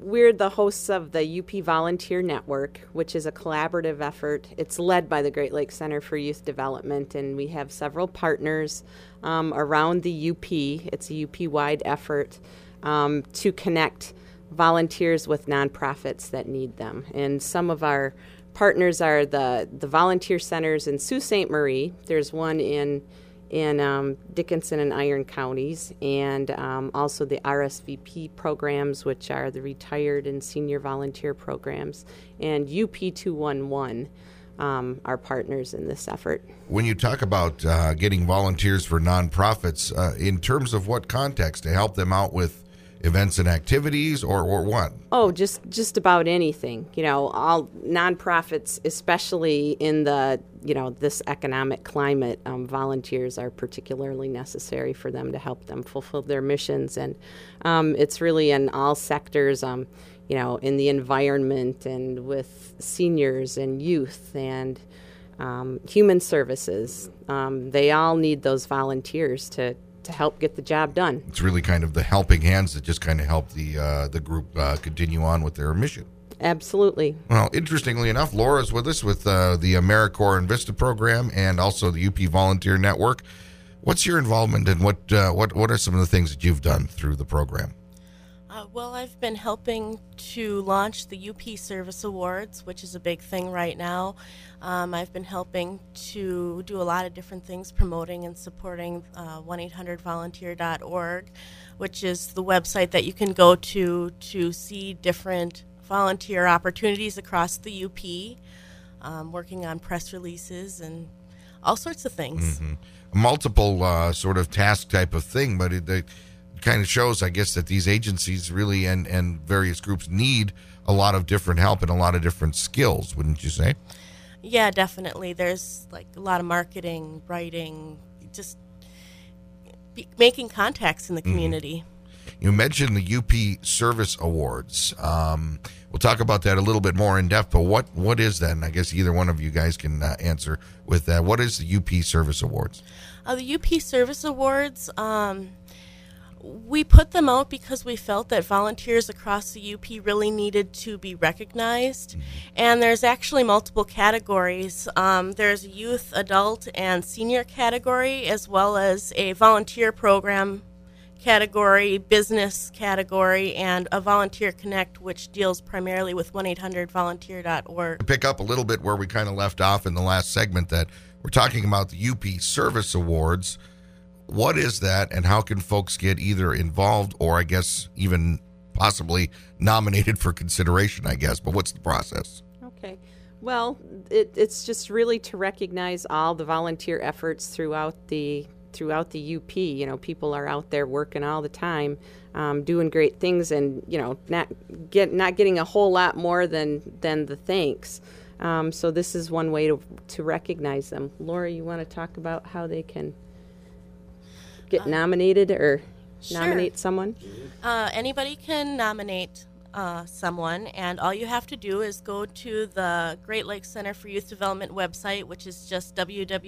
we're the hosts of the UP Volunteer Network, which is a collaborative effort. It's led by the Great Lakes Center for Youth Development, and we have several partners around the UP. It's a UP-wide effort to connect volunteers with nonprofits that need them. And some of our partners are the volunteer centers in Sault Ste. Marie. There's one in Dickinson and Iron counties, and also the RSVP programs, which are the retired and senior volunteer programs, and UP211 are partners in this effort. When you talk about getting volunteers for nonprofits, in terms of what context, to help them out with events and activities, or what? Oh, just about anything. All nonprofits, especially in the this economic climate, volunteers are particularly necessary for them to help them fulfill their missions, and it's really in all sectors. In the environment and with seniors and youth and human services, they all need those volunteers to help get the job done. It's really kind of the helping hands that just kind of help the group continue on with their mission. Absolutely. Well, interestingly enough, Laura's with us with the AmeriCorps and Vista program and also the UP Volunteer Network. What's your involvement and what are some of the things that you've done through the program? Well, I've been helping to launch the UP Service Awards, which is a big thing right now. I've been helping to do a lot of different things, promoting and supporting 1-800-volunteer.org, which is the website that you can go to see different volunteer opportunities across the UP, working on press releases and all sorts of things. Mm-hmm. Multiple sort of task type of thing, but it kind of shows, I guess, that these agencies really and various groups need a lot of different help and a lot of different skills, wouldn't you say? Yeah, definitely. There's like a lot of marketing, writing, just making contacts in the community. You mentioned the UP Service Awards. We'll talk about that a little bit more in depth, but what is that? And I guess either one of you guys can answer with that. What is the UP Service Awards? The UP Service Awards, we put them out because we felt that volunteers across the UP really needed to be recognized. And there's actually multiple categories. There's a youth, adult, and senior category, as well as a volunteer program category, business category, and a Volunteer Connect, which deals primarily with 1-800-volunteer.org. To pick up a little bit where we kind of left off in the last segment, that we're talking about the UP Service Awards. What is that, and how can folks get either involved or, I guess, even possibly nominated for consideration, I guess? But what's the process? Okay. Well, it's just really to recognize all the volunteer efforts throughout the UP. People are out there working all the time, doing great things, and not getting a whole lot more than the thanks. So this is one way to recognize them. Laura, you want to talk about how they can get nominated or nominate someone? Anybody can nominate someone, and all you have to do is go to the Great Lakes Center for Youth Development website, which is just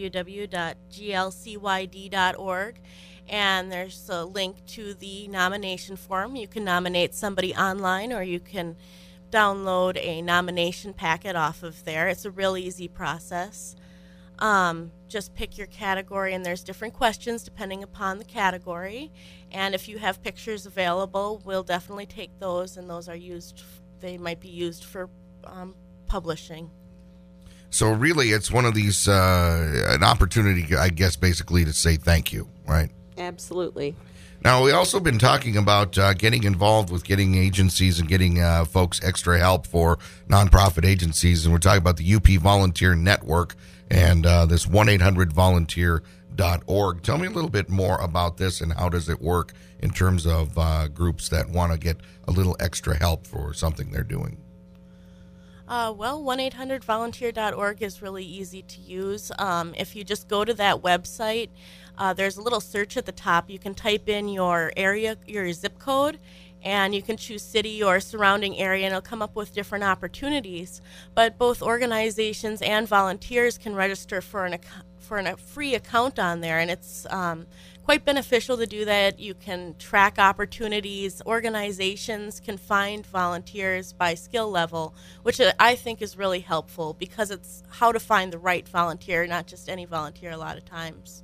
www.glcyd.org, and there's a link to the nomination form. You can nominate somebody online, or you can download a nomination packet off of there. It's a real easy process. Just pick your category, and there's different questions depending upon the category. And if you have pictures available, we'll definitely take those, and those are they might be used for publishing. So really, it's one of these, an opportunity, I guess, basically to say thank you, right? Absolutely. Now, we also been talking about getting involved with getting agencies and getting folks extra help for nonprofit agencies, and we're talking about the UP Volunteer Network and this 1-800-volunteer.org. Tell me a little bit more about this and how does it work in terms of groups that want to get a little extra help for something they're doing. Well, 1-800-volunteer.org is really easy to use. If you just go to that website, there's a little search at the top. You can type in your area, your zip code, and you can choose city or surrounding area, and it'll come up with different opportunities. But both organizations and volunteers can register for a free account on there, and it's quite beneficial to do that. You can track opportunities. Organizations can find volunteers by skill level, which I think is really helpful because it's how to find the right volunteer, not just any volunteer a lot of times.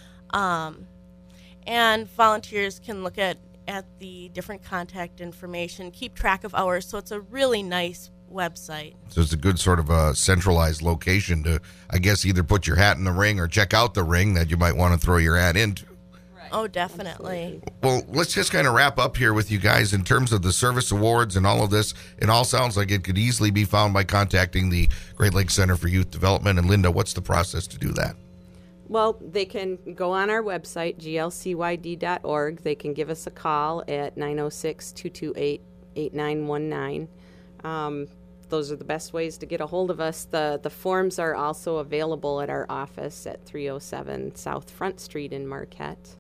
And volunteers can look at the different contact information, keep track of hours, so it's a really nice website. So it's a good sort of a centralized location to, I guess, either put your hat in the ring or check out the ring that you might want to throw your hat into. Right. Oh, definitely. Absolutely. Well, let's just kind of wrap up here with you guys in terms of the service awards and all of this. It all sounds like it could easily be found by contacting the Great Lakes Center for Youth Development. And Linda, what's the process to do that? Well, they can go on our website, glcyd.org. They can give us a call at 906-228-8919. Those are the best ways to get a hold of us. The forms are also available at our office at 307 South Front Street in Marquette.